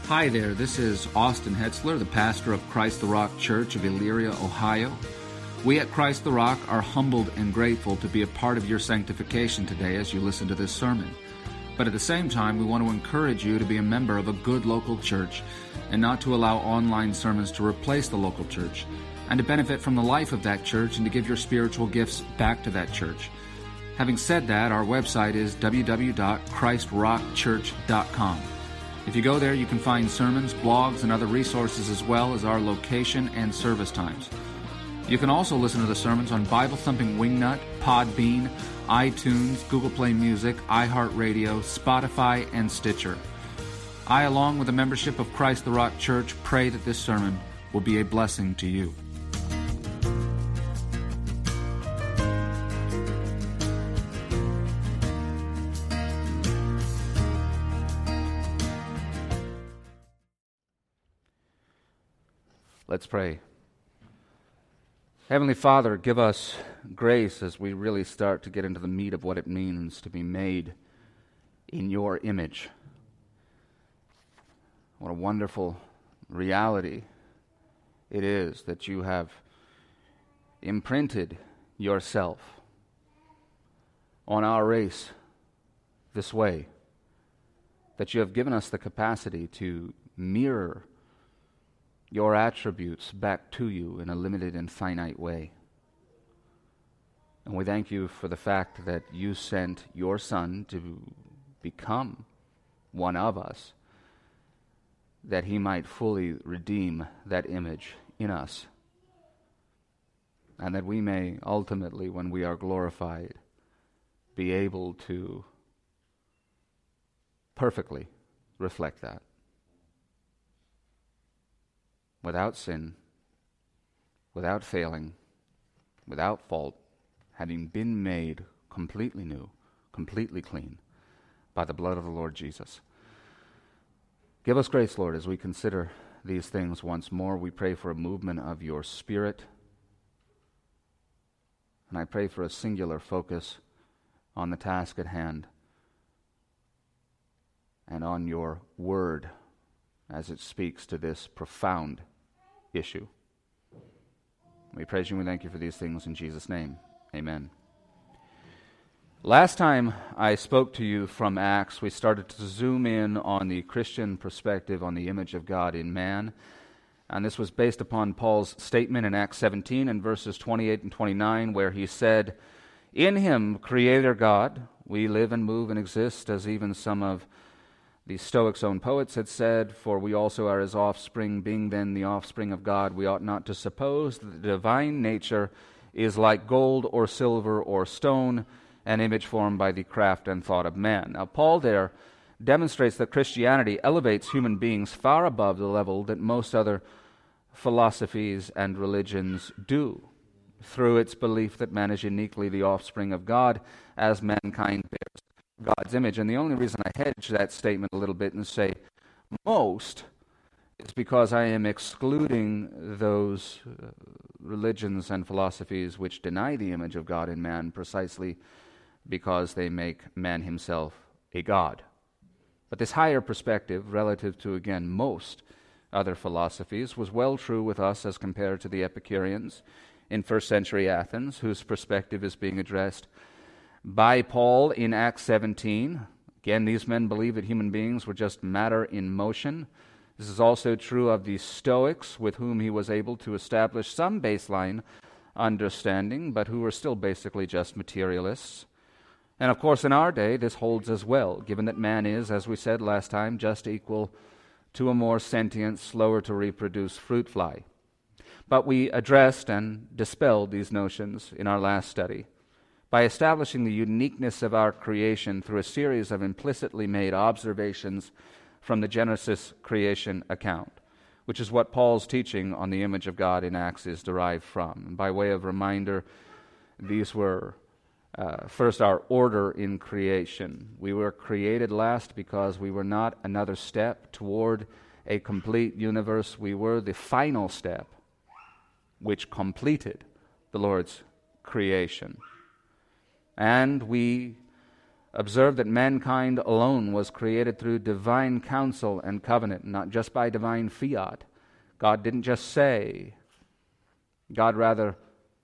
Hi there, this is Austin Hetzler, the pastor of Christ the Rock Church of Elyria, Ohio. We at Christ the Rock are humbled and grateful to be a part of your sanctification today as you listen to this sermon. But at the same time, we want to encourage you to be a member of a good local church and not to allow online sermons to replace the local church, and to benefit from the life of that church and to give your spiritual gifts back to that church. Having said that, our website is www.christrockchurch.com. If you go there, you can find sermons, blogs, and other resources as well as our location and service times. You can also listen to the sermons on Bible Thumping Wingnut, Podbean, iTunes, Google Play Music, iHeartRadio, Spotify, and Stitcher. I, along with the membership of Christ the Rock Church, pray that this sermon will be a blessing to you. Let's pray. Heavenly Father, give us grace as we really start to get into the meat of what it means to be made in your image. What a wonderful reality it is that you have imprinted yourself on our race this way, that you have given us the capacity to mirror your attributes back to you in a limited and finite way. And we thank you for the fact that you sent your Son to become one of us, that he might fully redeem that image in us, and that we may ultimately, when we are glorified, be able to perfectly reflect that. Without sin, without failing, without fault, having been made completely new, completely clean by the blood of the Lord Jesus. Give us grace, Lord, as we consider these things once more. We pray for a movement of your Spirit, and I pray for a singular focus on the task at hand and on your word as it speaks to this profound issue. We praise you and we thank you for these things in Jesus' name. Amen. Last time I spoke to you from Acts, we started to zoom in on the Christian perspective on the image of God in man. And this was based upon Paul's statement in Acts 17 and verses 28 and 29, where he said, "In him, Creator God, we live and move and exist, as even some of the Stoics' own poets had said, for we also are his offspring, being then the offspring of God. We ought not to suppose that the divine nature is like gold or silver or stone, an image formed by the craft and thought of man." Now, Paul there demonstrates that Christianity elevates human beings far above the level that most other philosophies and religions do, through its belief that man is uniquely the offspring of God, as mankind bears God's image. And the only reason I hedge that statement a little bit and say most is because I am excluding those religions and philosophies which deny the image of God in man, precisely because they make man himself a god. But this higher perspective, relative to, again, most other philosophies, was well true with us as compared to the Epicureans in first century Athens, whose perspective is being addressed by Paul in Acts 17. Again, these men believed that human beings were just matter in motion. This is also true of the Stoics, with whom he was able to establish some baseline understanding, but who were still basically just materialists. And of course, in our day, this holds as well, given that man is, as we said last time, just equal to a more sentient, slower to reproduce fruit fly. But we addressed and dispelled these notions in our last study by establishing the uniqueness of our creation through a series of implicitly made observations from the Genesis creation account, which is what Paul's teaching on the image of God in Acts is derived from. And by way of reminder, these were first our order in creation. We were created last because we were not another step toward a complete universe. We were the final step which completed the Lord's creation. And we Observe that mankind alone was created through divine counsel and covenant, not just by divine fiat. God didn't just say. God rather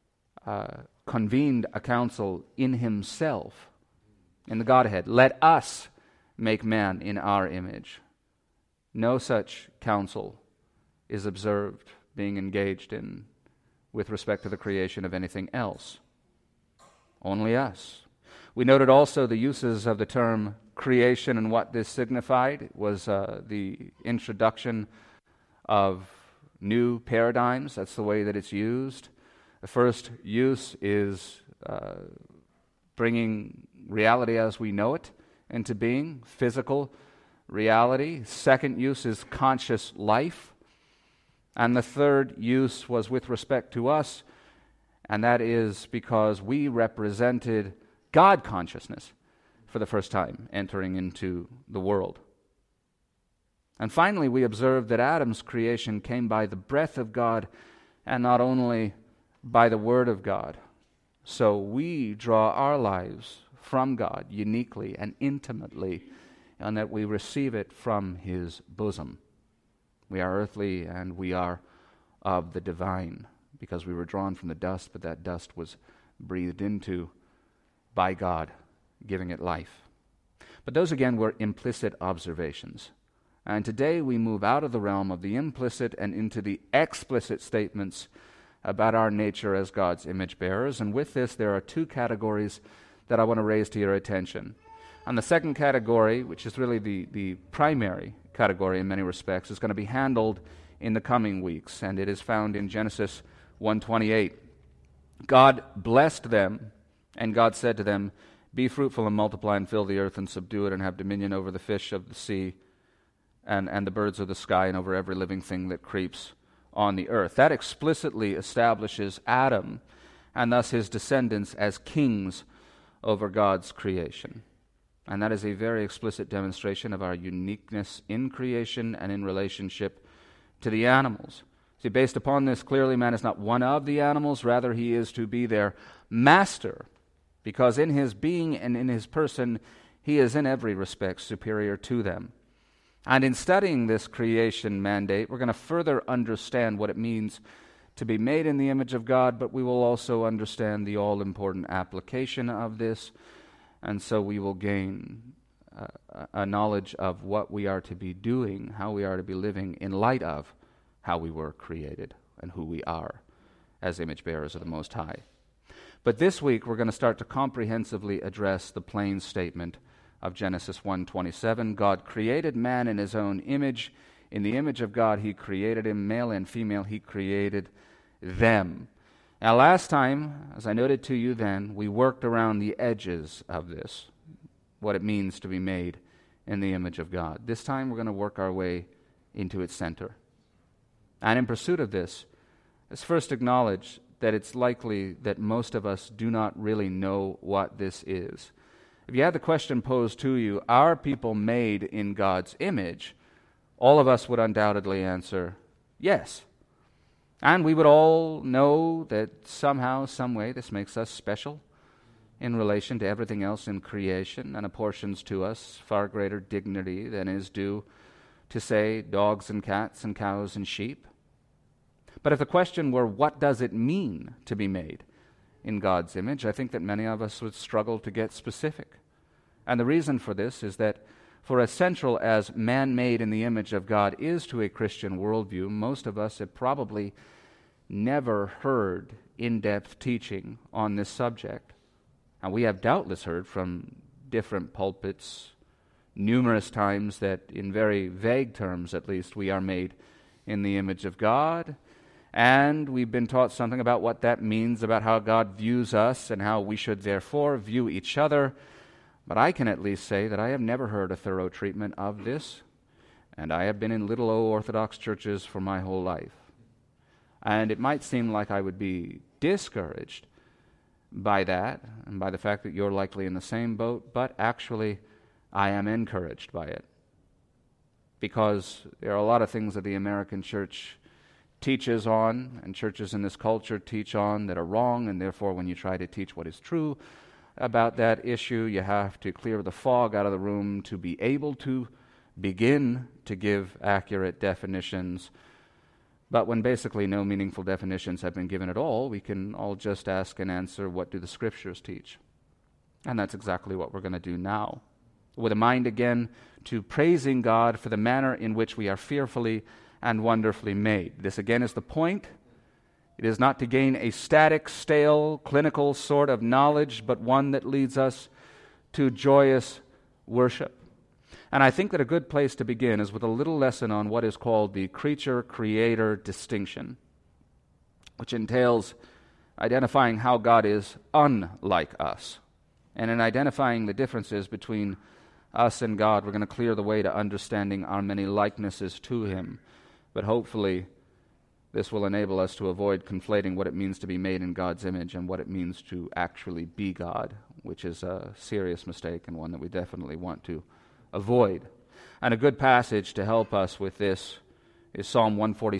convened a council in himself, in the Godhead. Let us make man in our image. No such counsel is observed being engaged in with respect to the creation of anything else. Only us. We noted also the uses of the term creation and what this signified. It was the introduction of new paradigms. That's the way that it's used. The first use is bringing reality as we know it into being, physical reality. Second use is conscious life. And the third use was with respect to us, and that is because we represented God consciousness for the first time entering into the world. And finally, we observed that Adam's creation came by the breath of God and not only by the Word of God. So we draw our lives from God uniquely and intimately, and that we receive it from His bosom. We are earthly and we are of the divine, because we were drawn from the dust, but that dust was breathed into by God, giving it life. But those again were implicit observations. And today we move out of the realm of the implicit and into the explicit statements about our nature as God's image bearers. And with this, there are two categories that I want to raise to your attention. And the second category, which is really the primary category in many respects, is going to be handled in the coming weeks, and it is found in Genesis 1:28. God blessed them, and God said to them, "Be fruitful and multiply and fill the earth and subdue it and have dominion over the fish of the sea and the birds of the sky and over every living thing that creeps on the earth." That explicitly establishes Adam and thus his descendants as kings over God's creation. And that is a very explicit demonstration of our uniqueness in creation and in relationship to the animals. See, based upon this, clearly man is not one of the animals, rather he is to be their master, because in his being and in his person, he is in every respect superior to them. And in studying this creation mandate, we're going to further understand what it means to be made in the image of God, but we will also understand the all-important application of this, and so we will gain a knowledge of what we are to be doing, how we are to be living in light of how we were created and who we are as image bearers of the Most High. But this week we're going to start to comprehensively address the plain statement of Genesis 1:27. God created man in his own image. In the image of God he created him, male and female he created them. Now last time, as I noted to you then, we worked around the edges of this, what it means to be made in the image of God. This time we're going to work our way into its center. And in pursuit of this, let's first acknowledge that it's likely that most of us do not really know what this is. If you had the question posed to you, are people made in God's image? All of us would undoubtedly answer yes. And we would all know that somehow, some way, this makes us special in relation to everything else in creation and apportions to us far greater dignity than is due to, say, dogs and cats and cows and sheep. But if the question were, what does it mean to be made in God's image, I think that many of us would struggle to get specific. And the reason for this is that for as central as man made in the image of God is to a Christian worldview, most of us have probably never heard in-depth teaching on this subject. And we have doubtless heard from different pulpits numerous times that, in very vague terms at least, we are made in the image of God. And we've been taught something about what that means, about how God views us and how we should therefore view each other. But I can at least say that I have never heard a thorough treatment of this, and I have been in little old Orthodox churches for my whole life. And it might seem like I would be discouraged by that, and by the fact that you're likely in the same boat, but actually I am encouraged by it. Because there are a lot of things that the American church teaches on, and churches in this culture teach on, that are wrong, and therefore when you try to teach what is true, about that issue. You have to clear the fog out of the room to be able to begin to give accurate definitions. But when basically no meaningful definitions have been given at all, we can all just ask and answer, what do the Scriptures teach? And that's exactly what we're going to do now, with a mind again to praising God for the manner in which we are fearfully and wonderfully made. This again is the point. It is not to gain a static, stale, clinical sort of knowledge, but one that leads us to joyous worship. And I think that a good place to begin is with a little lesson on what is called the creature-creator distinction, which entails identifying how God is unlike us. And in identifying the differences between us and God, we're going to clear the way to understanding our many likenesses to Him. But hopefully, this will enable us to avoid conflating what it means to be made in God's image and what it means to actually be God, which is a serious mistake and one that we definitely want to avoid. And a good passage to help us with this is Psalm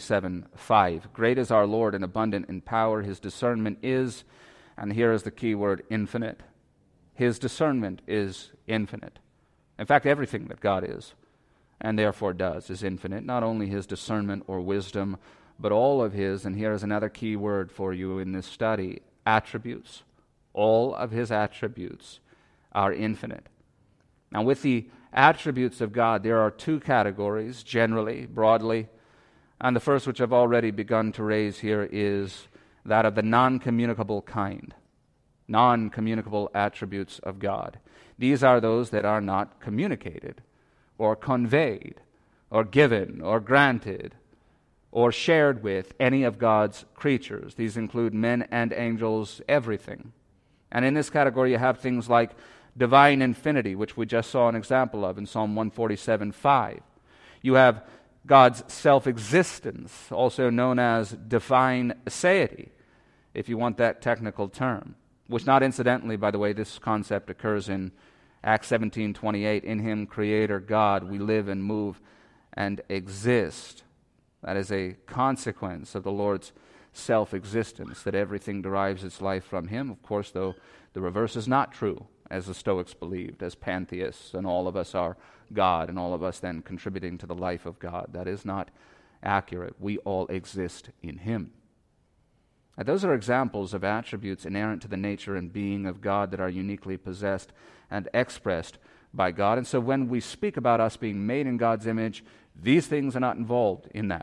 147:5. Great is our Lord and abundant in power. His discernment is, and here is the key word, infinite. His discernment is infinite. In fact, everything that God is, and therefore does, is infinite. Not only His discernment or wisdom, but all of His, and here is another key word for you in this study, attributes. All of His attributes are infinite. Now, with the attributes of God, there are two categories, generally, broadly. And the first, which I've already begun to raise here, is that of the non-communicable kind. Non-communicable attributes of God. These are those that are not communicated, or conveyed, or given, or granted, or shared with any of God's creatures. These include men and angels, everything. And in this category you have things like divine infinity, which we just saw an example of in Psalm 147:5. You have God's self-existence, also known as divine aseity, if you want that technical term, which not incidentally, by the way, this concept occurs in Acts 17:28. In Him, Creator God, we live and move and exist. That is a consequence of the Lord's self-existence, that everything derives its life from Him. Of course, though, the reverse is not true, as the Stoics believed, as pantheists, and all of us are God, and all of us then contributing to the life of God. That is not accurate. We all exist in Him. Now, those are examples of attributes inherent to the nature and being of God that are uniquely possessed and expressed by God. And so when we speak about us being made in God's image, these things are not involved in that.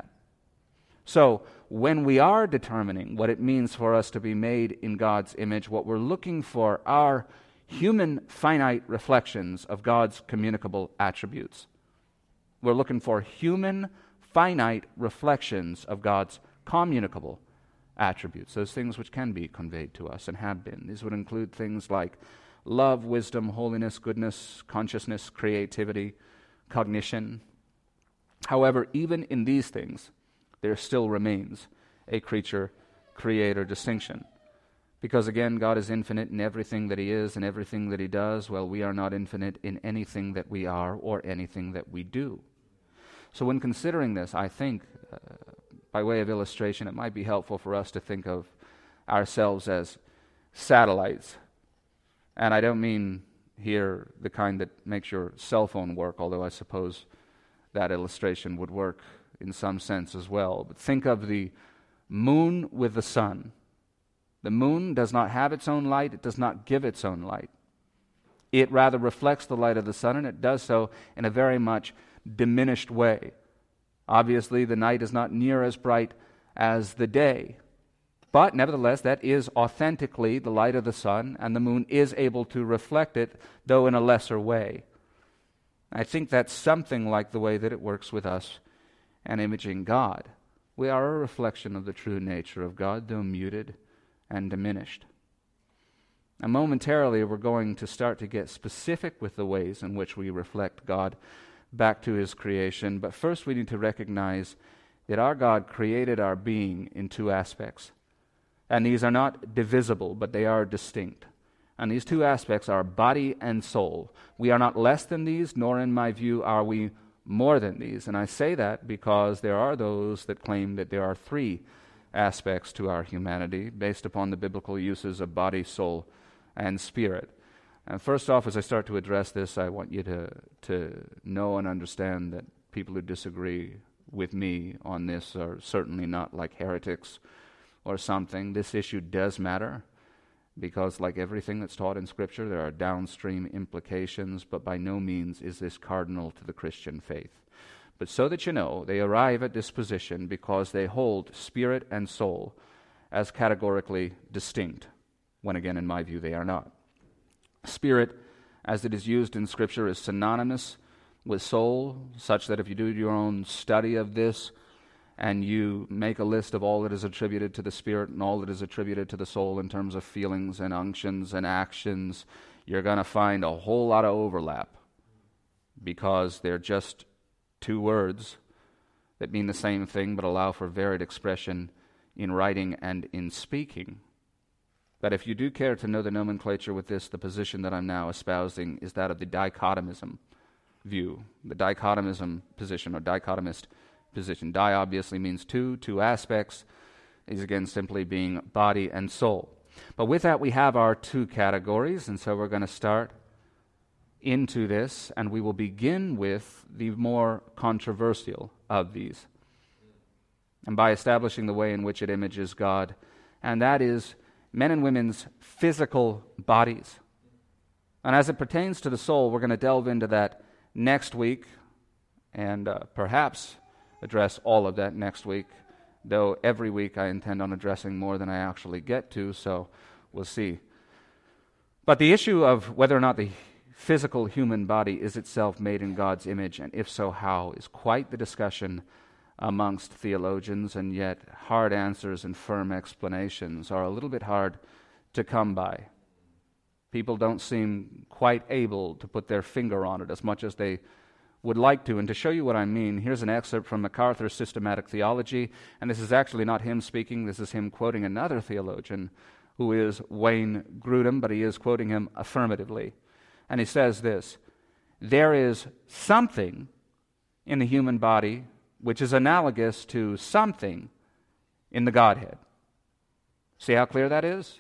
So when we are determining what it means for us to be made in God's image, what we're looking for are human finite reflections of God's communicable attributes. We're looking for human finite reflections of God's communicable attributes, those things which can be conveyed to us and have been. These would include things like love, wisdom, holiness, goodness, consciousness, creativity, cognition. However, even in these things, there still remains a creature-creator distinction. Because again, God is infinite in everything that He is and everything that He does, while we are not infinite in anything that we are or anything that we do. So when considering this, I think, by way of illustration, it might be helpful for us to think of ourselves as satellites. And I don't mean here the kind that makes your cell phone work, although I suppose that illustration would work in some sense as well. But think of the moon with the sun. The moon does not have its own light. It does not give its own light. It rather reflects the light of the sun, and it does so in a very much diminished way. Obviously, the night is not near as bright as the day. But nevertheless, that is authentically the light of the sun, and the moon is able to reflect it, though in a lesser way. I think that's something like the way that it works with us and imaging God. We are a reflection of the true nature of God, though muted and diminished. And momentarily, we're going to start to get specific with the ways in which we reflect God back to His creation. But first, we need to recognize that our God created our being in two aspects. And these are not divisible, but they are distinct. And these two aspects are body and soul. We are not less than these, nor in my view are we more than these. And I say that because there are those that claim that there are three aspects to our humanity based upon the biblical uses of body, soul, and spirit. And first off, as I start to address this, I want you to know and understand that people who disagree with me on this are certainly not like heretics or something. This issue does matter because, like everything that's taught in Scripture, there are downstream implications, but by no means is this cardinal to the Christian faith. But so that you know, they arrive at this position because they hold spirit and soul as categorically distinct, when again, in my view, they are not. Spirit, as it is used in Scripture, is synonymous with soul, such that if you do your own study of this and you make a list of all that is attributed to the Spirit and all that is attributed to the soul in terms of feelings and unctions and actions, you're going to find a whole lot of overlap because they're just two words that mean the same thing but allow for varied expression in writing and in speaking. But if you do care to know the nomenclature with this, the position that I'm now espousing is that of the dichotomism view, the dichotomism position or dichotomist position. Di obviously means two aspects. Is again simply being body and soul. But with that we have our two categories, and so we're going to start into this, and we will begin with the more controversial of these, and by establishing the way in which it images God, and that is men and women's physical bodies. And as it pertains to the soul, we're going to delve into that next week and perhaps address all of that next week, though every week I intend on addressing more than I actually get to, so we'll see. But the issue of whether or not the physical human body is itself made in God's image, and if so, how, is quite the discussion amongst theologians, and yet hard answers and firm explanations are a little bit hard to come by. People don't seem quite able to put their finger on it as much as they would like to. And to show you what I mean, here's an excerpt from MacArthur's Systematic Theology, and this is actually not him speaking, this is him quoting another theologian who is Wayne Grudem, but he is quoting him affirmatively. And he says this: there is something in the human body which is analogous to something in the Godhead. See how clear that is?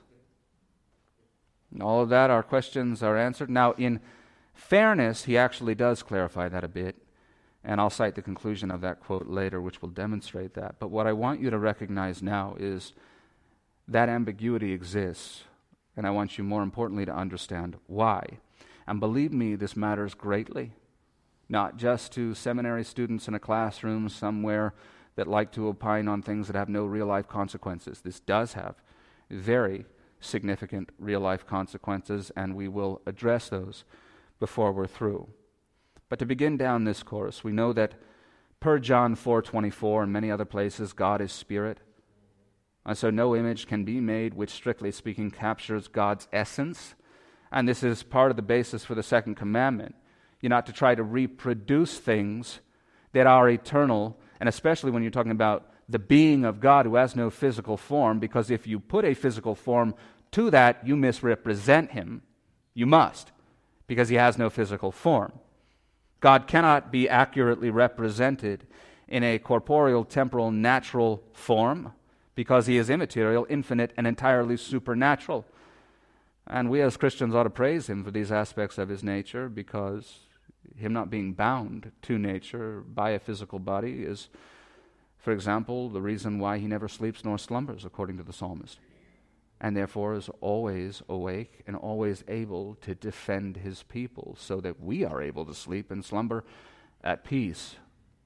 And all of that, our questions are answered. Now, in fairness, he actually does clarify that a bit, and I'll cite the conclusion of that quote later, which will demonstrate that. But what I want you to recognize now is that ambiguity exists, and I want you, more importantly, to understand why. And believe me, this matters greatly. Not just to seminary students in a classroom somewhere that like to opine on things that have no real-life consequences. This does have very significant real-life consequences, and we will address those before we're through. But to begin down this course, we know that per John 4:24 and many other places, God is spirit. And so no image can be made which, strictly speaking, captures God's essence. And this is part of the basis for the second commandment. You're not to try to reproduce things that are eternal, and especially when you're talking about the being of God who has no physical form, because if you put a physical form to that, you misrepresent him. You must, because he has no physical form. God cannot be accurately represented in a corporeal, temporal, natural form, because he is immaterial, infinite, and entirely supernatural. And we as Christians ought to praise him for these aspects of his nature, because him not being bound to nature by a physical body is, for example, the reason why he never sleeps nor slumbers, according to the psalmist, and therefore is always awake and always able to defend his people, so that we are able to sleep and slumber at peace,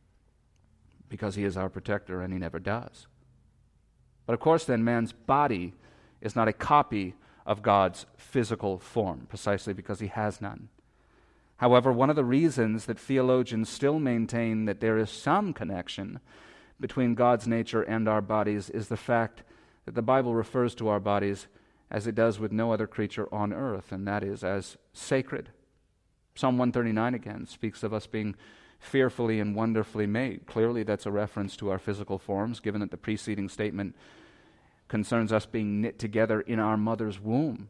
because he is our protector and he never does. But of course then, man's body is not a copy of God's physical form, precisely because he has none. However, one of the reasons that theologians still maintain that there is some connection between God's nature and our bodies is the fact that the Bible refers to our bodies as it does with no other creature on earth, and that is as sacred. Psalm 139 again speaks of us being fearfully and wonderfully made. Clearly that's a reference to our physical forms, given that the preceding statement concerns us being knit together in our mother's womb.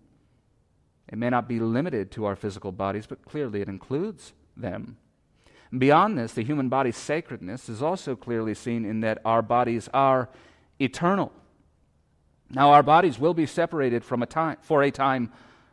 It may not be limited to our physical bodies, but clearly it includes them. Beyond this, the human body's sacredness is also clearly seen in that our bodies are eternal. Now, our bodies will be separated for a time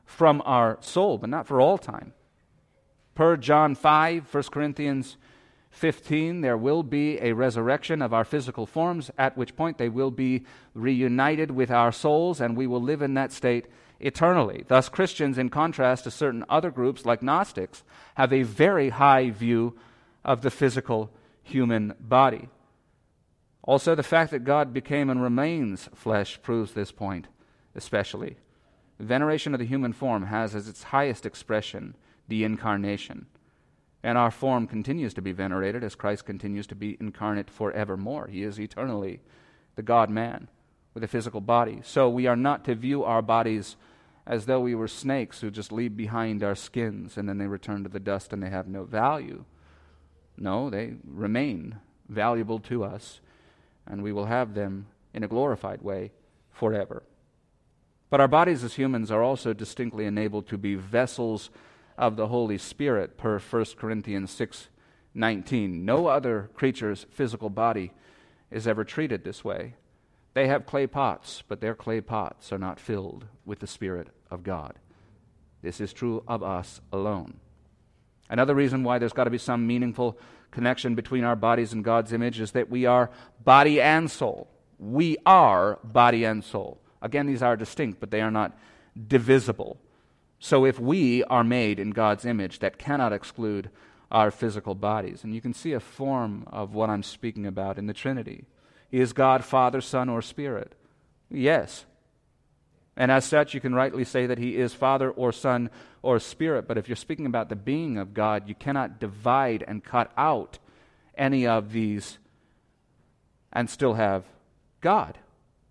from our soul, but not for all time. Per John 5, 1 Corinthians 15, there will be a resurrection of our physical forms, at which point they will be reunited with our souls, and we will live in that state eternally. Thus, Christians, in contrast to certain other groups like Gnostics, have a very high view of the physical human body. Also, the fact that God became and remains flesh proves this point especially. Veneration of the human form has as its highest expression the incarnation. And our form continues to be venerated as Christ continues to be incarnate forevermore. He is eternally the God-man with a physical body. So we are not to view our bodies as though we were snakes who just leave behind our skins and then they return to the dust and they have no value. No, they remain valuable to us, and we will have them in a glorified way forever. But our bodies as humans are also distinctly enabled to be vessels of the Holy Spirit, per 1 Corinthians 6:19. No other creature's physical body is ever treated this way. They have clay pots, but their clay pots are not filled with the Spirit of God. This is true of us alone. Another reason why there's got to be some meaningful connection between our bodies and God's image is that we are body and soul. We are body and soul. Again, these are distinct, but they are not divisible. So if we are made in God's image, that cannot exclude our physical bodies. And you can see a form of what I'm speaking about in the Trinity. Is God Father, Son, or Spirit? Yes. And as such, you can rightly say that He is Father or Son or Spirit. But if you're speaking about the being of God, you cannot divide and cut out any of these and still have God.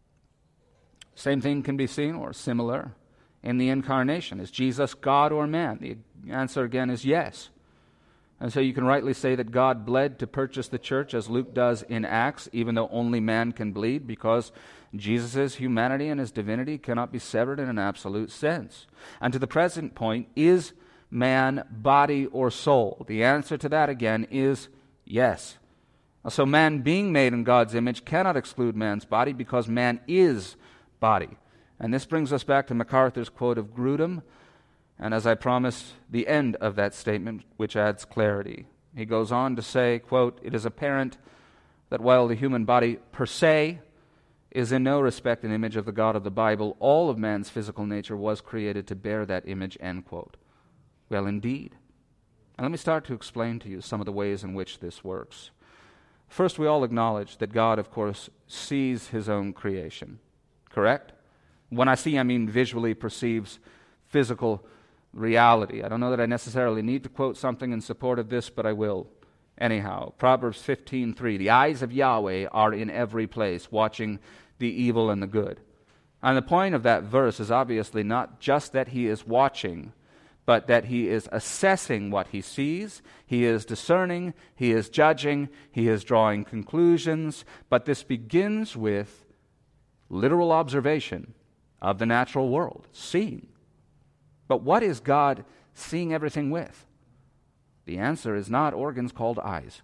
Same thing can be seen, or similar, in the incarnation. Is Jesus God or man? The answer again is yes. And so you can rightly say that God bled to purchase the church, as Luke does in Acts, even though only man can bleed, because Jesus' humanity and His divinity cannot be severed in an absolute sense. And to the present point, is man body or soul? The answer to that again is yes. So man being made in God's image cannot exclude man's body, because man is body. And this brings us back to MacArthur's quote of Grudem, and as I promised, the end of that statement, which adds clarity. He goes on to say, quote, "It is apparent that while the human body per se is in no respect an image of the God of the Bible, all of man's physical nature was created to bear that image," end quote. Well, indeed. And let me start to explain to you some of the ways in which this works. First, we all acknowledge that God, of course, sees His own creation. Correct? When I see, I mean visually perceives physical reality. I don't know that I necessarily need to quote something in support of this, but I will. Anyhow, Proverbs 15:3, "The eyes of Yahweh are in every place, watching the evil and the good." And the point of that verse is obviously not just that He is watching, but that He is assessing what He sees, He is discerning, He is judging, He is drawing conclusions. But this begins with literal observation of the natural world, seeing. But what is God seeing everything with? The answer is not organs called eyes,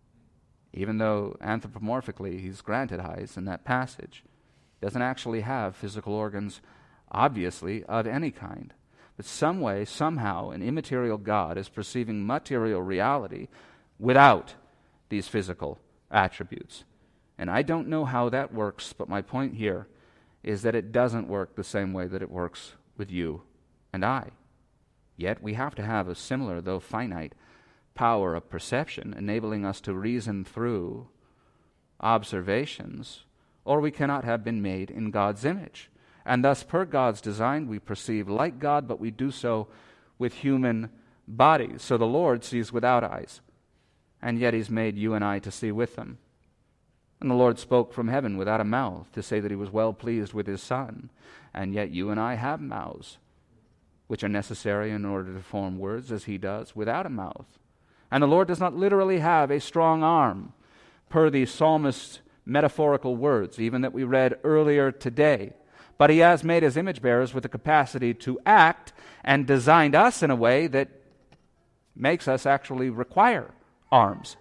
even though anthropomorphically He's granted eyes in that passage. He doesn't actually have physical organs, obviously, of any kind. But some way, somehow, an immaterial God is perceiving material reality without these physical attributes. And I don't know how that works, but my point here is that it doesn't work the same way that it works with you and I. Yet we have to have a similar, though finite, power of perception, enabling us to reason through observations, or we cannot have been made in God's image. And thus, per God's design, we perceive like God, but we do so with human bodies. So the Lord sees without eyes, and yet He's made you and I to see with them. And the Lord spoke from heaven without a mouth to say that He was well pleased with His Son, and yet you and I have mouths, which are necessary in order to form words, as He does, without a mouth. And the Lord does not literally have a strong arm, per the psalmist's metaphorical words, even that we read earlier today. But He has made His image bearers with the capacity to act, and designed us in a way that makes us actually require arms.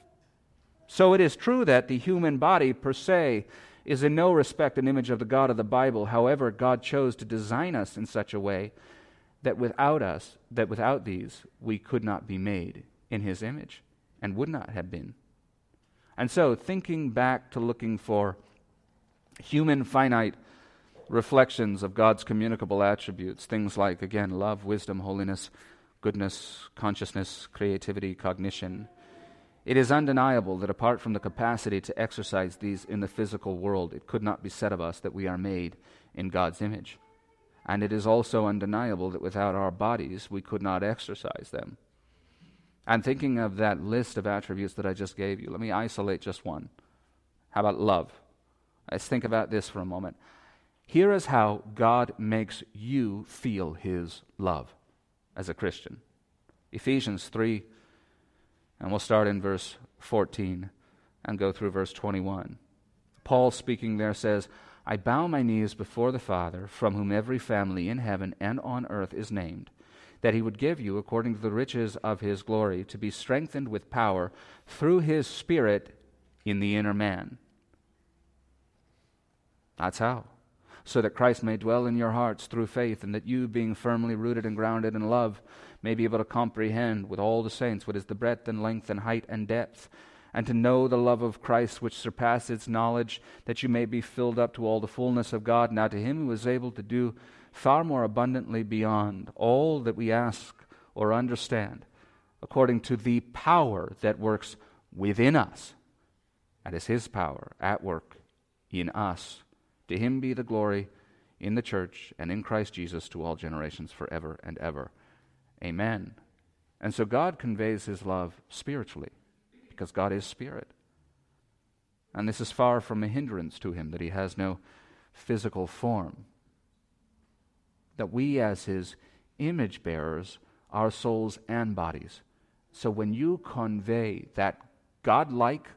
So it is true that the human body per se is in no respect an image of the God of the Bible. However, God chose to design us in such a way that without these, we could not be made in his image and would not have been. And so, thinking back to looking for human finite reflections of God's communicable attributes, things like, again, love, wisdom, holiness, goodness, consciousness, creativity, cognition, it is undeniable that apart from the capacity to exercise these in the physical world, it could not be said of us that we are made in God's image. And it is also undeniable that without our bodies, we could not exercise them. And thinking of that list of attributes that I just gave you, let me isolate just one. How about love? Let's think about this for a moment. Here is how God makes you feel his love as a Christian. Ephesians 3, and we'll start in verse 14 and go through verse 21. Paul speaking there says, I bow my knees before the Father, from whom every family in heaven and on earth is named, that he would give you, according to the riches of his glory, to be strengthened with power through his Spirit in the inner man. That's how. So that Christ may dwell in your hearts through faith, and that you, being firmly rooted and grounded in love, may be able to comprehend with all the saints what is the breadth and length and height and depth, and to know the love of Christ which surpasses knowledge, that you may be filled up to all the fullness of God. Now to him who is able to do far more abundantly beyond all that we ask or understand, according to the power that works within us. That is his power at work in us. To him be the glory in the church and in Christ Jesus to all generations forever and ever. Amen. And so God conveys his love spiritually, because God is spirit. And this is far from a hindrance to him that he has no physical form. That we as his image bearers are souls and bodies. So when you convey that God-like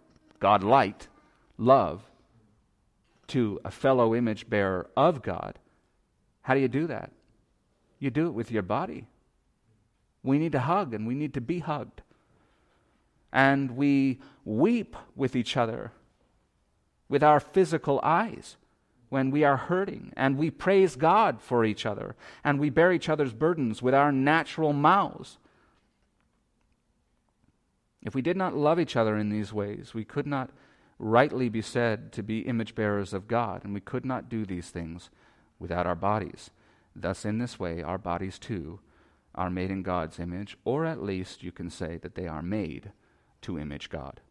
love to a fellow image bearer of God, how do you do that? You do it with your body. We need to hug and we need to be hugged. And we weep with each other with our physical eyes when we are hurting, and we praise God for each other, and we bear each other's burdens with our natural mouths. If we did not love each other in these ways, we could not rightly be said to be image bearers of God, and we could not do these things without our bodies. Thus, in this way, our bodies too are made in God's image, or at least you can say that they are made to image God.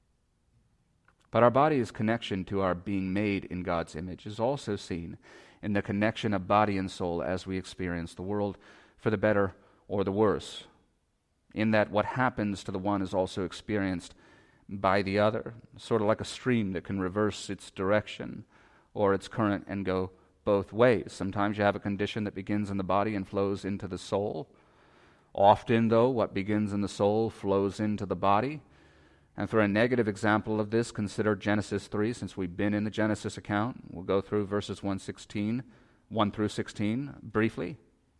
But our body's connection to our being made in God's image is also seen in the connection of body and soul as we experience the world, for the better or the worse, in that what happens to the one is also experienced by the other, sort of like a stream that can reverse its direction or its current and go both ways. Sometimes you have a condition that begins in the body and flows into the soul. Often, though, what begins in the soul flows into the body. And for a negative example of this, consider Genesis 3, since we've been in the Genesis account. We'll go through verses 1 through 16 briefly.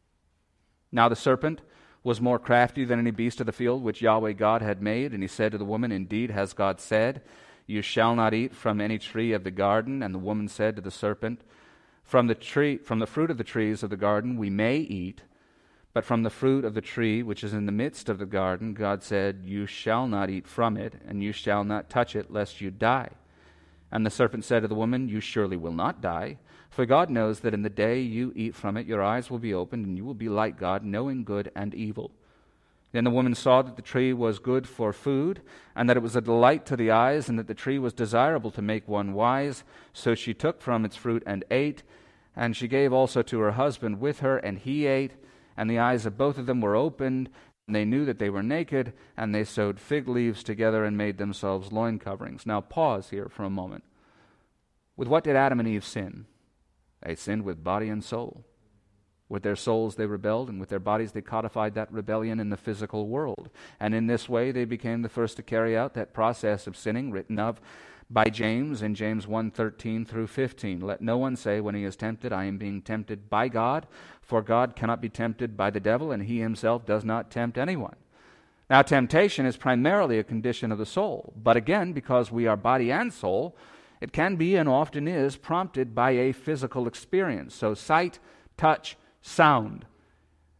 Now the serpent was more crafty than any beast of the field which Yahweh God had made, and he said to the woman, Indeed, has God said, You shall not eat from any tree of the garden. And the woman said to the serpent, From the fruit of the trees of the garden we may eat, but from the fruit of the tree which is in the midst of the garden, God said, You shall not eat from it, and you shall not touch it, lest you die. And the serpent said to the woman, You surely will not die, for God knows that in the day you eat from it, your eyes will be opened, and you will be like God, knowing good and evil. Then the woman saw that the tree was good for food, and that it was a delight to the eyes, and that the tree was desirable to make one wise. So she took from its fruit and ate, and she gave also to her husband with her, and he ate. And the eyes of both of them were opened, and they knew that they were naked, and they sewed fig leaves together and made themselves loin coverings. Now pause here for a moment. With what did Adam and Eve sin? They sinned with body and soul. With their souls they rebelled, and with their bodies they codified that rebellion in the physical world. And in this way they became the first to carry out that process of sinning written of by James in James 1:13 through 15. Let no one say when he is tempted, I am being tempted by God, for God cannot be tempted by the devil, and he himself does not tempt anyone. Now, temptation is primarily a condition of the soul, but again, because we are body and soul, it can be and often is prompted by a physical experience. So sight, touch, sound.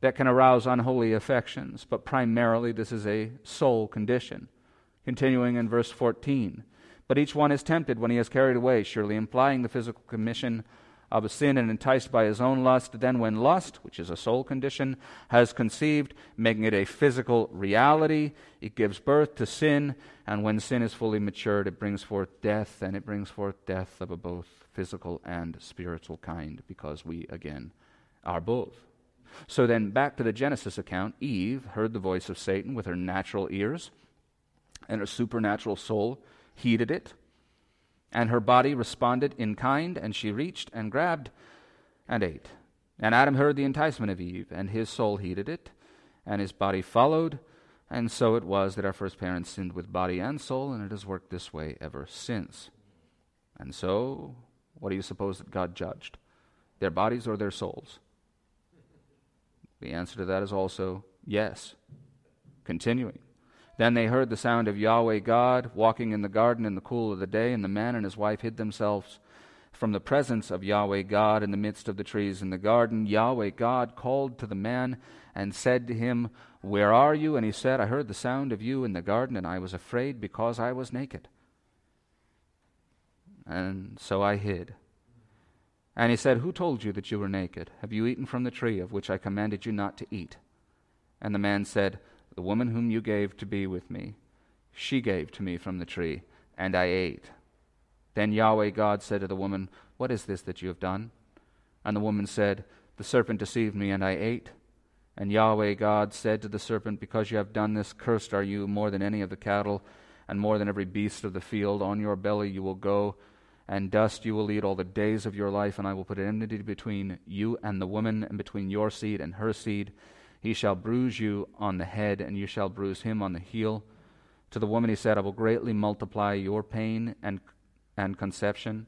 that can arouse unholy affections, but primarily this is a soul condition. Continuing in verse 14, but each one is tempted when he is carried away, surely implying the physical commission of a sin and enticed by his own lust. Then when lust, which is a soul condition, has conceived, making it a physical reality, it gives birth to sin, and when sin is fully matured, it brings forth death, and it brings forth death of a both physical and spiritual kind, because we, again, are both. So then, back to the Genesis account, Eve heard the voice of Satan with her natural ears, and her supernatural soul heeded it. And her body responded in kind, and she reached and grabbed and ate. And Adam heard the enticement of Eve, and his soul heeded it, and his body followed. And so it was that our first parents sinned with body and soul, and it has worked this way ever since. And so, what do you suppose that God judged? Their bodies or their souls? The answer to that is also yes. Continuing. Then they heard the sound of Yahweh God walking in the garden in the cool of the day, and the man and his wife hid themselves from the presence of Yahweh God in the midst of the trees in the garden. Yahweh God called to the man and said to him, "Where are you?" And he said, "I heard the sound of you in the garden, and I was afraid because I was naked. And so I hid." And he said, "Who told you that you were naked? Have you eaten from the tree of which I commanded you not to eat?" And the man said, "The woman whom you gave to be with me, she gave to me from the tree, and I ate." Then Yahweh God said to the woman, "What is this that you have done?" And the woman said, "The serpent deceived me, and I ate." And Yahweh God said to the serpent, "Because you have done this, cursed are you more than any of the cattle, and more than every beast of the field. On your belly you will go, and dust you will eat all the days of your life, and I will put enmity between you and the woman, and between your seed and her seed. He shall bruise you on the head, and you shall bruise him on the heel." To the woman he said, "I will greatly multiply your pain and conception."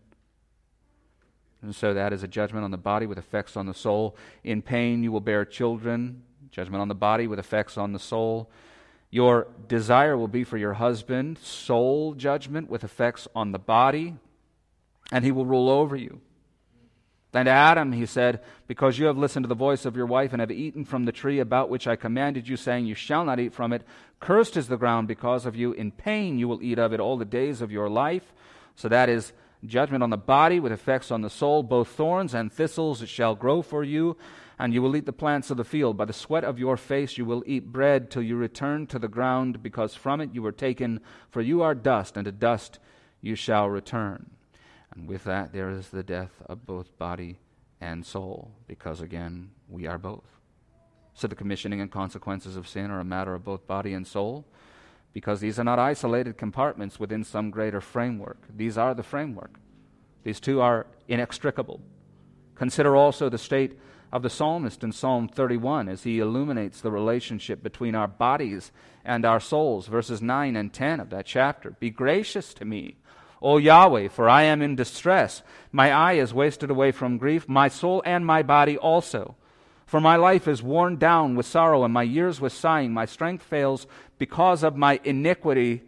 And so that is a judgment on the body with effects on the soul. In pain you will bear children. Judgment on the body with effects on the soul. Your desire will be for your husband. Soul judgment with effects on the body. And he will rule over you. Then to Adam he said, "Because you have listened to the voice of your wife and have eaten from the tree about which I commanded you, saying, 'You shall not eat from it,' cursed is the ground because of you. In pain you will eat of it all the days of your life." So that is judgment on the body with effects on the soul. "Both thorns and thistles it shall grow for you, and you will eat the plants of the field. By the sweat of your face you will eat bread till you return to the ground, because from it you were taken, for you are dust, and to dust you shall return." And with that there is the death of both body and soul, because again, we are both. So the commissioning and consequences of sin are a matter of both body and soul, because these are not isolated compartments within some greater framework. These are the framework. These two are inextricable. Consider also the state of the psalmist in Psalm 31 as he illuminates the relationship between our bodies and our souls. Verses 9 and 10 of that chapter. "Be gracious to me, O Yahweh, for I am in distress. My eye is wasted away from grief, my soul and my body also. For my life is worn down with sorrow, and my years with sighing. My strength fails because of my iniquity,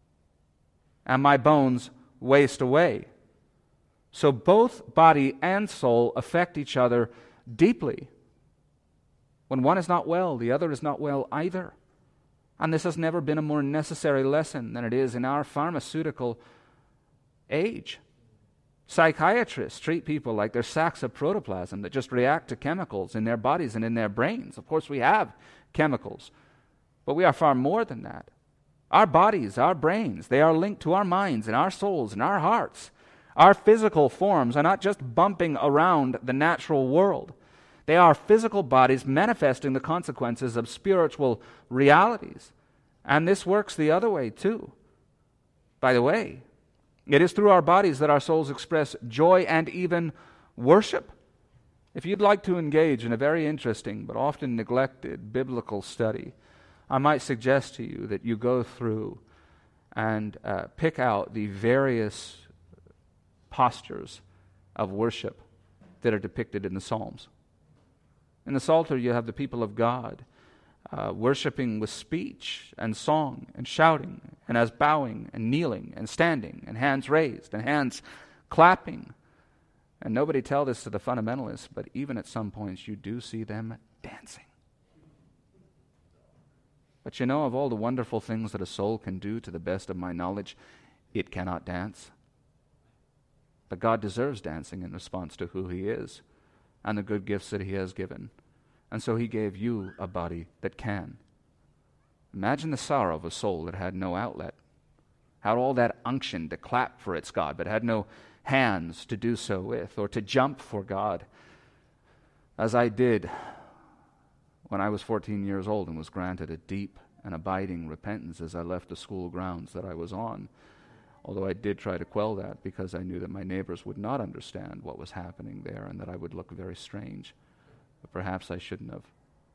and my bones waste away." So both body and soul affect each other deeply. When one is not well, the other is not well either. And this has never been a more necessary lesson than it is in our pharmaceutical age. Psychiatrists treat people like they're sacks of protoplasm that just react to chemicals in their bodies and in their brains. Of course, we have chemicals, but we are far more than that. Our bodies, our brains, they are linked to our minds and our souls and our hearts. Our physical forms are not just bumping around the natural world. They are physical bodies manifesting the consequences of spiritual realities. And this works the other way too. By the way, it is through our bodies that our souls express joy and even worship. If you'd like to engage in a very interesting but often neglected biblical study, I might suggest to you that you go through and pick out the various postures of worship that are depicted in the Psalms. In the Psalter, you have the people of God worshiping with speech and song and shouting, and as bowing and kneeling and standing and hands raised and hands clapping. And nobody tell this to the fundamentalists, but even at some points you do see them dancing. But you know, of all the wonderful things that a soul can do, to the best of my knowledge, it cannot dance. But God deserves dancing in response to who He is and the good gifts that He has given. And so He gave you a body that can. Imagine the sorrow of a soul that had no outlet, had all that unction to clap for its God, but had no hands to do so with, or to jump for God, as I did when I was 14 years old and was granted a deep and abiding repentance as I left the school grounds that I was on. Although I did try to quell that because I knew that my neighbors would not understand what was happening there and that I would look very strange. But perhaps I shouldn't have.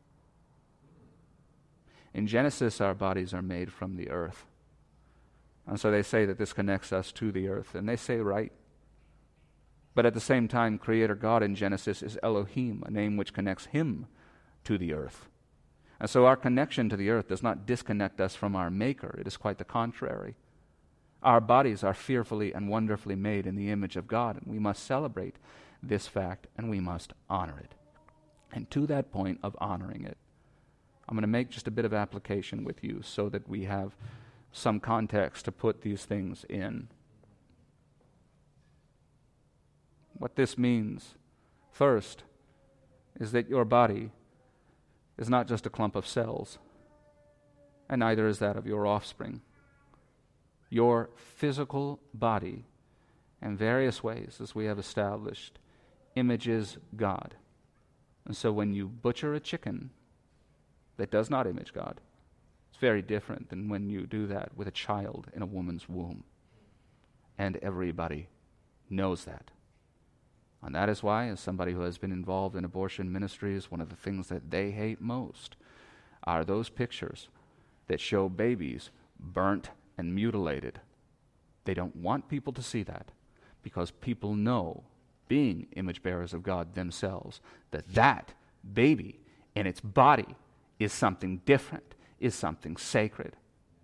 In Genesis, our bodies are made from the earth. And so they say that this connects us to the earth, and they say right. But at the same time, Creator God in Genesis is Elohim, a name which connects Him to the earth. And so our connection to the earth does not disconnect us from our Maker. It is quite the contrary. Our bodies are fearfully and wonderfully made in the image of God, and we must celebrate this fact, and we must honor it. And to that point of honoring it, I'm going to make just a bit of application with you so that we have some context to put these things in. What this means, first, is that your body is not just a clump of cells, and neither is that of your offspring. Your physical body, in various ways, as we have established, images God. And so when you butcher a chicken that does not image God, it's very different than when you do that with a child in a woman's womb. And everybody knows that. And that is why, as somebody who has been involved in abortion ministries, one of the things that they hate most are those pictures that show babies burnt and mutilated. They don't want people to see that because people know, being image bearers of God themselves, that that baby in its body is something different, is something sacred.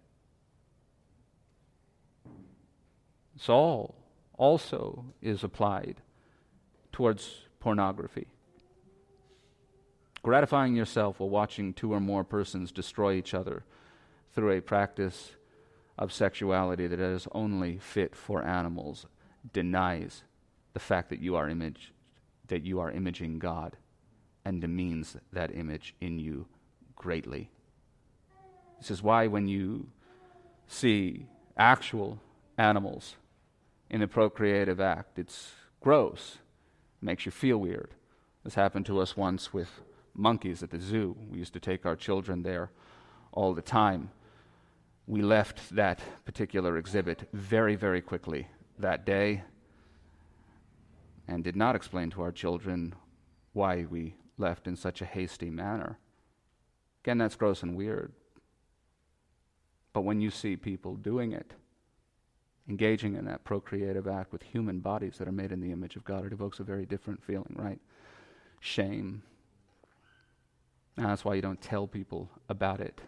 Saul also is applied towards pornography. Gratifying yourself while watching two or more persons destroy each other through a practice of sexuality that is only fit for animals denies the fact that you are imaging God, and demeans that image in you greatly. This is why when you see actual animals in the procreative act, it's gross, makes you feel weird. This happened to us once with monkeys at the zoo. We used to take our children there all the time. We left that particular exhibit very, very quickly that day and did not explain to our children why we left in such a hasty manner. Again, that's gross and weird. But when you see people doing it, engaging in that procreative act with human bodies that are made in the image of God, it evokes a very different feeling, right? Shame. And that's why you don't tell people about it.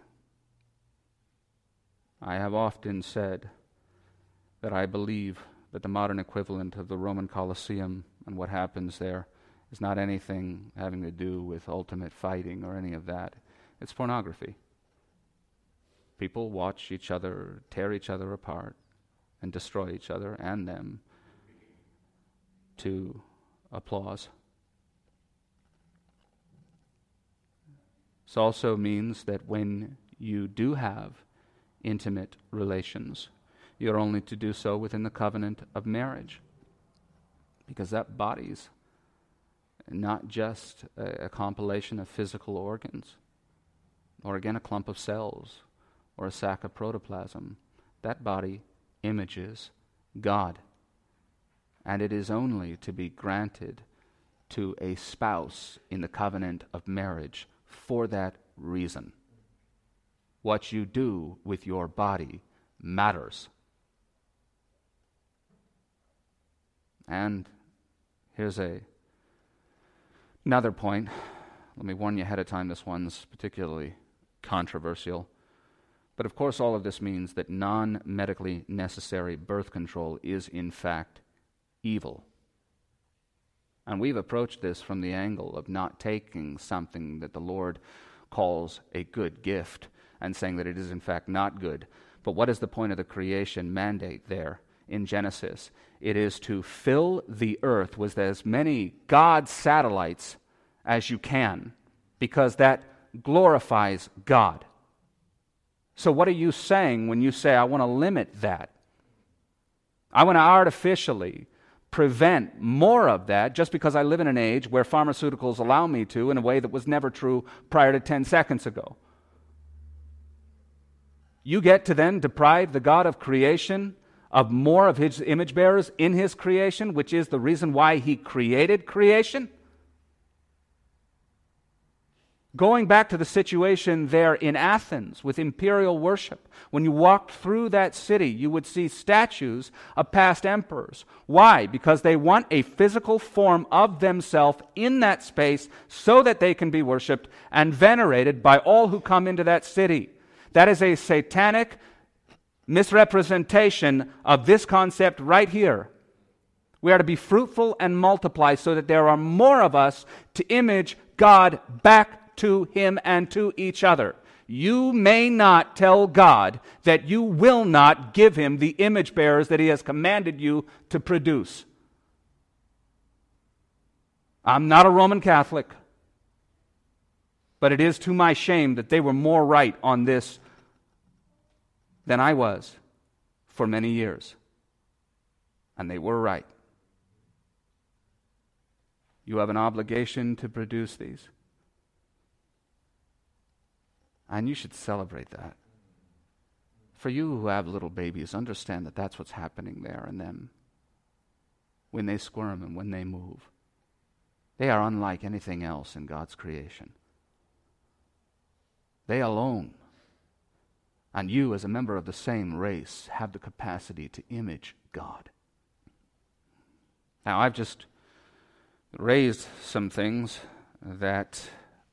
I have often said that I believe that the modern equivalent of the Roman Colosseum and what happens there is not anything having to do with ultimate fighting or any of that. It's pornography. People watch each other, tear each other apart, and destroy each other and them to applause. This also means that when you do have intimate relations, you're only to do so within the covenant of marriage, because that body's not just a compilation of physical organs, or again a clump of cells, or a sac of protoplasm. That body images God, and it is only to be granted to a spouse in the covenant of marriage for that reason. What you do with your body matters. And here's another point. Let me warn you ahead of time, this one's particularly controversial. But of course all of this means that non-medically necessary birth control is in fact evil. And we've approached this from the angle of not taking something that the Lord calls a good gift and saying that it is in fact not good. But what is the point of the creation mandate there in Genesis? It is to fill the earth with as many God satellites as you can, because that glorifies God. So what are you saying when you say, I want to limit that? I want to artificially prevent more of that just because I live in an age where pharmaceuticals allow me to in a way that was never true prior to 10 seconds ago. You get to then deprive the God of creation of more of His image bearers in His creation, which is the reason why He created creation? Going back to the situation there in Athens with imperial worship, when you walked through that city, you would see statues of past emperors. Why? Because they want a physical form of themselves in that space so that they can be worshipped and venerated by all who come into that city. That is a satanic misrepresentation of this concept right here. We are to be fruitful and multiply so that there are more of us to image God back to Him and to each other. You may not tell God that you will not give Him the image bearers that He has commanded you to produce. I'm not a Roman Catholic, but it is to my shame that they were more right on this than I was for many years. And they were right. You have an obligation to produce these. And you should celebrate that. For you who have little babies, understand that that's what's happening there in them. When they squirm and when they move, they are unlike anything else in God's creation. They alone, and you as a member of the same race, have the capacity to image God. Now, I've just raised some things that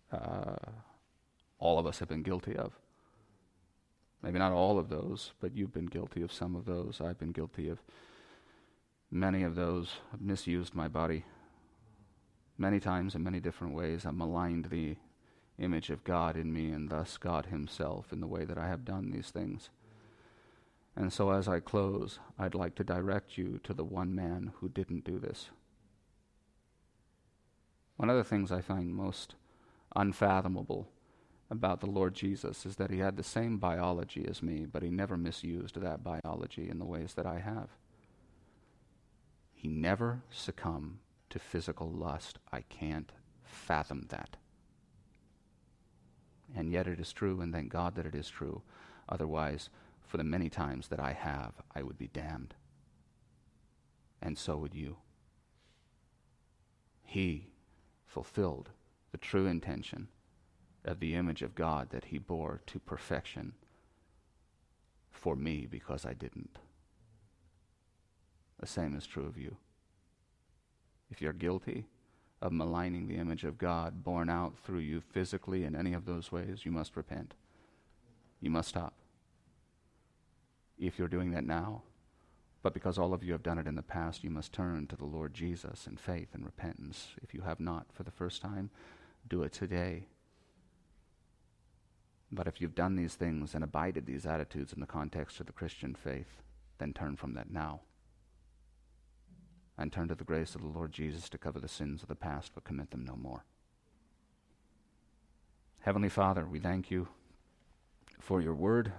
all of us have been guilty of. Maybe not all of those, but you've been guilty of some of those. I've been guilty of many of those. I've misused my body many times in many different ways. I've maligned the image of God in me and thus God Himself in the way that I have done these things. And so as I close, I'd like to direct you to the one man who didn't do this. One of the things I find most unfathomable about the Lord Jesus is that He had the same biology as me, but He never misused that biology in the ways that I have. He never succumbed to physical lust. I can't fathom that. And yet it is true, and thank God that it is true. Otherwise, for the many times that I have, I would be damned. And so would you. He fulfilled the true intention of the image of God that He bore to perfection for me because I didn't. The same is true of you. If you're guilty of maligning the image of God born out through you physically in any of those ways, you must repent. You must stop. If you're doing that now, but because all of you have done it in the past, you must turn to the Lord Jesus in faith and repentance. If you have not for the first time, do it today. But if you've done these things and abided these attitudes in the context of the Christian faith, then turn from that now. And turn to the grace of the Lord Jesus to cover the sins of the past, but commit them no more. Heavenly Father, we thank You for Your word.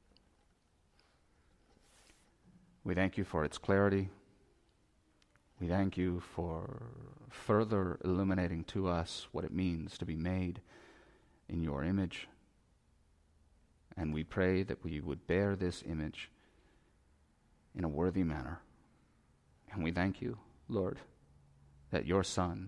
We thank You for its clarity. We thank You for further illuminating to us what it means to be made in Your image. And we pray that we would bear this image in a worthy manner. And we thank You, Lord, that Your Son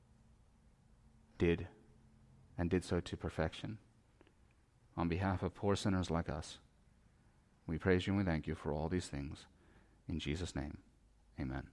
did so to perfection on behalf of poor sinners like us. We praise You and we thank You for all these things. In Jesus' name, amen.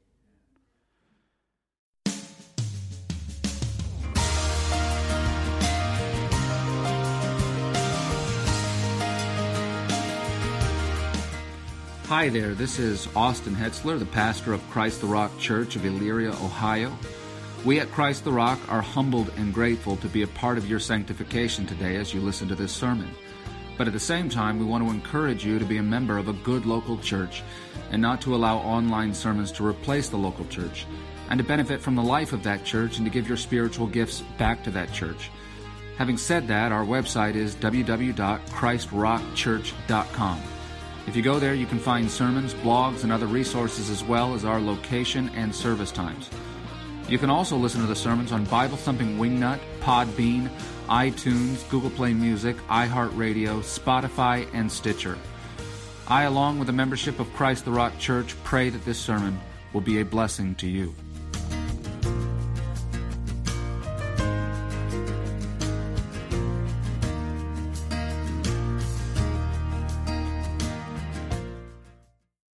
Hi there, this is Austin Hetzler, the pastor of Christ the Rock Church of Elyria, Ohio. We at Christ the Rock are humbled and grateful to be a part of your sanctification today as you listen to this sermon. But at the same time, we want to encourage you to be a member of a good local church and not to allow online sermons to replace the local church, and to benefit from the life of that church and to give your spiritual gifts back to that church. Having said that, our website is www.christrockchurch.com. If you go there, you can find sermons, blogs, and other resources, as well as our location and service times. You can also listen to the sermons on Bible Thumping Wingnut, Podbean, iTunes, Google Play Music, iHeartRadio, Spotify, and Stitcher. I, along with the membership of Christ the Rock Church, pray that this sermon will be a blessing to you.